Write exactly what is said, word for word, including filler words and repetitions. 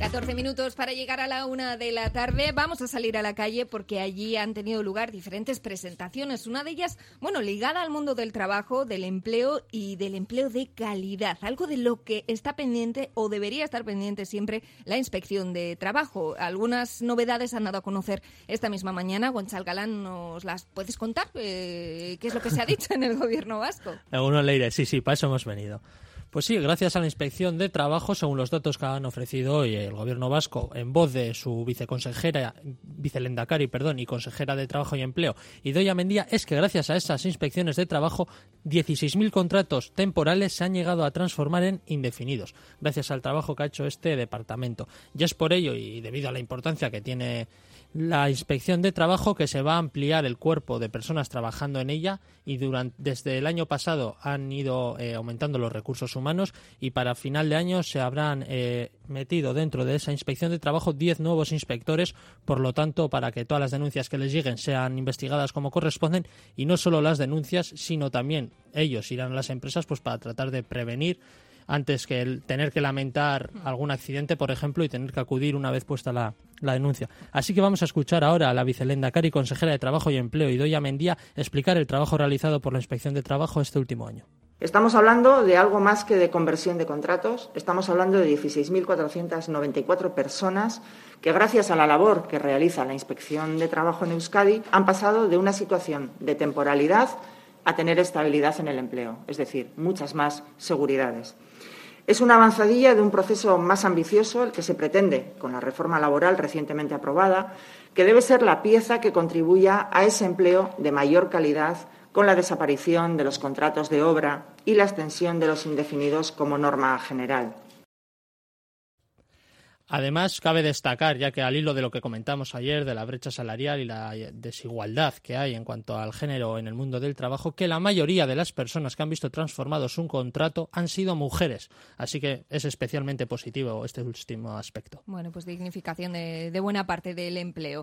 catorce minutos para llegar a la una de la tarde. Vamos a salir a la calle porque allí han tenido lugar diferentes presentaciones. Una de ellas, bueno, ligada al mundo del trabajo, del empleo y del empleo de calidad. Algo de lo que está pendiente o debería estar pendiente siempre la Inspección de Trabajo. Algunas novedades han dado a conocer esta misma mañana. Gonzalo Galán, ¿nos las puedes contar? Eh, ¿Qué es lo que se ha dicho en el gobierno vasco? Uno Leire, sí, sí, para eso hemos venido. Pues sí, gracias a la Inspección de Trabajo, según los datos que han ofrecido hoy el Gobierno vasco en voz de su viceconsejera, vicelendakari, perdón, y consejera de Trabajo y Empleo, Idoia Mendia, es que gracias a esas inspecciones de trabajo, dieciséis mil contratos temporales se han llegado a transformar en indefinidos, gracias al trabajo que ha hecho este departamento. Y es por ello, y debido a la importancia que tiene la Inspección de Trabajo, que se va a ampliar el cuerpo de personas trabajando en ella, y durante, desde el año pasado han ido eh, aumentando los recursos humanos, y para final de año se habrán eh, metido dentro de esa Inspección de Trabajo diez nuevos inspectores, por lo tanto, para que todas las denuncias que les lleguen sean investigadas como corresponden, y no solo las denuncias, sino también ellos irán a las empresas pues para tratar de prevenir antes que el tener que lamentar algún accidente, por ejemplo, y tener que acudir una vez puesta la, la denuncia. Así que vamos a escuchar ahora a la vicelendakari, consejera de Trabajo y Empleo, Idoia Mendia, explicar el trabajo realizado por la Inspección de Trabajo este último año. Estamos hablando de algo más que de conversión de contratos. Estamos hablando de dieciséis mil cuatrocientas noventa y cuatro personas que, gracias a la labor que realiza la Inspección de Trabajo en Euskadi, han pasado de una situación de temporalidad a tener estabilidad en el empleo, es decir, muchas más seguridades. Es una avanzadilla de un proceso más ambicioso el que se pretende con la reforma laboral recientemente aprobada, que debe ser la pieza que contribuya a ese empleo de mayor calidad con la desaparición de los contratos de obra y la extensión de los indefinidos como norma general. Además, cabe destacar, ya que al hilo de lo que comentamos ayer, de la brecha salarial y la desigualdad que hay en cuanto al género en el mundo del trabajo, que la mayoría de las personas que han visto transformados un contrato han sido mujeres. Así que es especialmente positivo este último aspecto. Bueno, pues dignificación de, de buena parte del empleo.